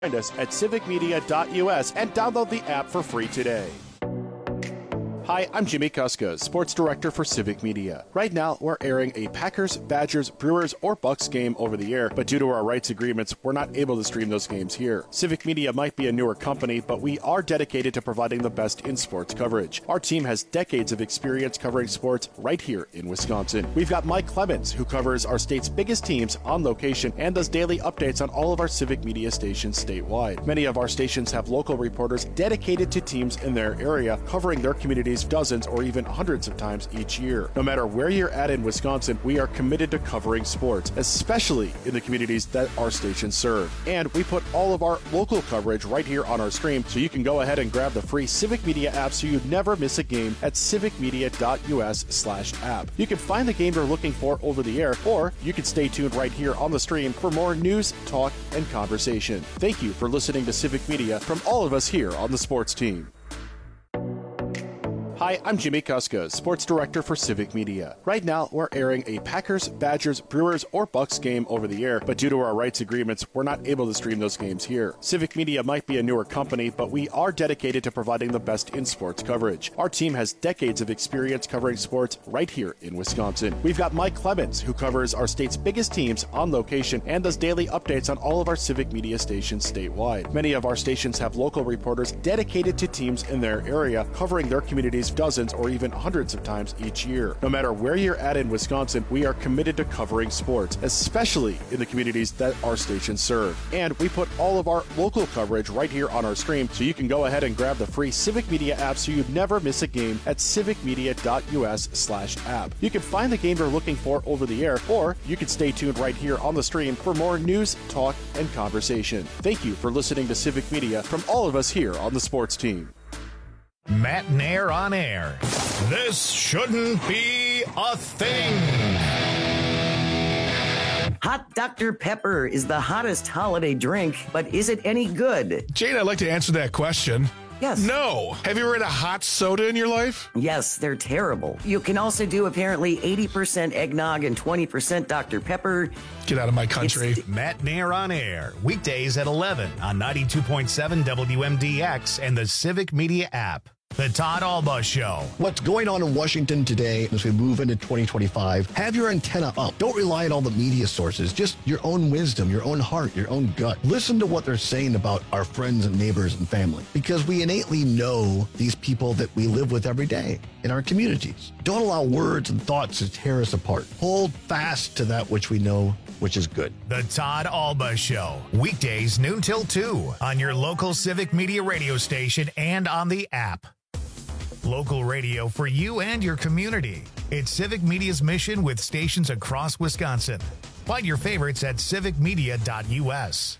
Find us at civicmedia.us and download the app for free today. Hi, I'm Jimmy Kuska, Sports Director for Civic Media. Right now, we're airing a Packers, Badgers, Brewers, or Bucks game over the air, but due to our rights agreements, we're not able to stream those games here. Civic Media might be a newer company, but we are dedicated to providing the best in sports coverage. Our team has decades of experience covering sports right here in Wisconsin. We've got Mike Clemens, who covers our state's biggest teams on location and does daily updates on all of our Civic Media stations statewide. Many of our stations have local reporters dedicated to teams in their area, covering their communities dozens or even hundreds of times each year. No matter where you're at in Wisconsin, we are committed to covering sports, especially in the communities that our stations serve. And we put all of our local coverage right here on our stream, so you can go ahead and grab the free Civic Media app so you never miss a game at civicmedia.us/app. You can find the game you're looking for over the air, or you can stay tuned right here on the stream for more news, talk, and conversation. Thank you for listening to Civic Media from all of us here on the sports team. Hi, I'm Jimmy Kuska, Sports Director for Civic Media. Right now, we're airing a Packers, Badgers, Brewers, or Bucks game over the air, but due to our rights agreements, we're not able to stream those games here. Civic Media might be a newer company, but we are dedicated to providing the best in sports coverage. Our team has decades of experience covering sports right here in Wisconsin. We've got Mike Clemens, who covers our state's biggest teams on location and does daily updates on all of our Civic Media stations statewide. Many of our stations have local reporters dedicated to teams in their area, covering their communities dozens or even hundreds of times each year. No matter where you're at in Wisconsin, we are committed to covering sports, especially in the communities that our stations serve. And we put all of our local coverage right here on our stream, so you can go ahead and grab the free Civic Media app so you never miss a game at civicmedia.us/app. You can find the game you're looking for over the air, or you can stay tuned right here on the stream for more news, talk, and conversation. Thank you for listening to Civic Media from all of us here on the sports team. Matt Nair on air. This shouldn't be a thing. Hot Dr. Pepper is the hottest holiday drink, but is it any good? Jane, I'd like to answer that question. Yes. No. Have you ever had a hot soda in your life? Yes, they're terrible. You can also do apparently 80% eggnog and 20% Dr. Pepper. Get out of my country. Matt Nair on air. Weekdays at 11 on 92.7 WMDX and the Civic Media app. The Todd Alba Show. What's going on in Washington today as we move into 2025? Have your antenna up. Don't rely on all the media sources. Just your own wisdom, your own heart, your own gut. Listen to what they're saying about our friends and neighbors and family, because we innately know these people that we live with every day in our communities. Don't allow words and thoughts to tear us apart. Hold fast to that which we know, which is good. The Todd Alba Show. Weekdays noon till 2 on your local Civic Media radio station and on the app. Local radio for you and your community. It's Civic Media's mission with stations across Wisconsin. Find your favorites at civicmedia.us.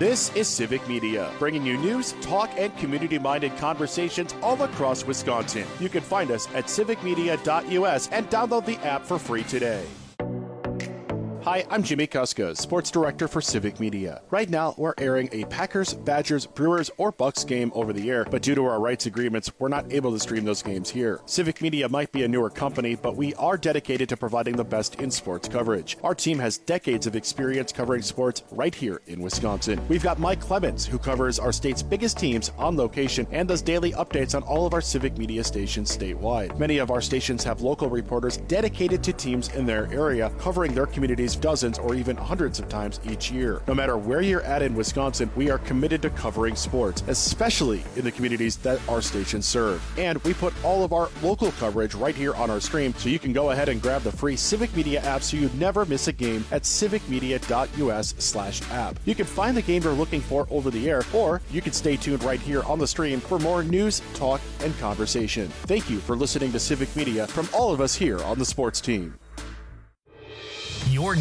This is Civic Media, bringing you news, talk, and community-minded conversations all across Wisconsin. You can find us at civicmedia.us and download the app for free today. Hi, I'm Jimmy Kuskos, Sports Director for Civic Media. Right now, we're airing a Packers, Badgers, Brewers, or Bucks game over the air, but due to our rights agreements, we're not able to stream those games here. Civic Media might be a newer company, but we are dedicated to providing the best in sports coverage. Our team has decades of experience covering sports right here in Wisconsin. We've got Mike Clemens, who covers our state's biggest teams on location and does daily updates on all of our Civic Media stations statewide. Many of our stations have local reporters dedicated to teams in their area, covering their communities dozens or even hundreds of times each year. No matter where you're at in Wisconsin, we are committed to covering sports, especially in the communities that our stations serve. And we put all of our local coverage right here on our stream, so you can go ahead and grab the free Civic Media app so you never miss a game at civicmedia.us/app. You can find the game you're looking for over the air, or you can stay tuned right here on the stream for more news, talk, and conversation. Thank you for listening to Civic Media from all of us here on the sports team. Your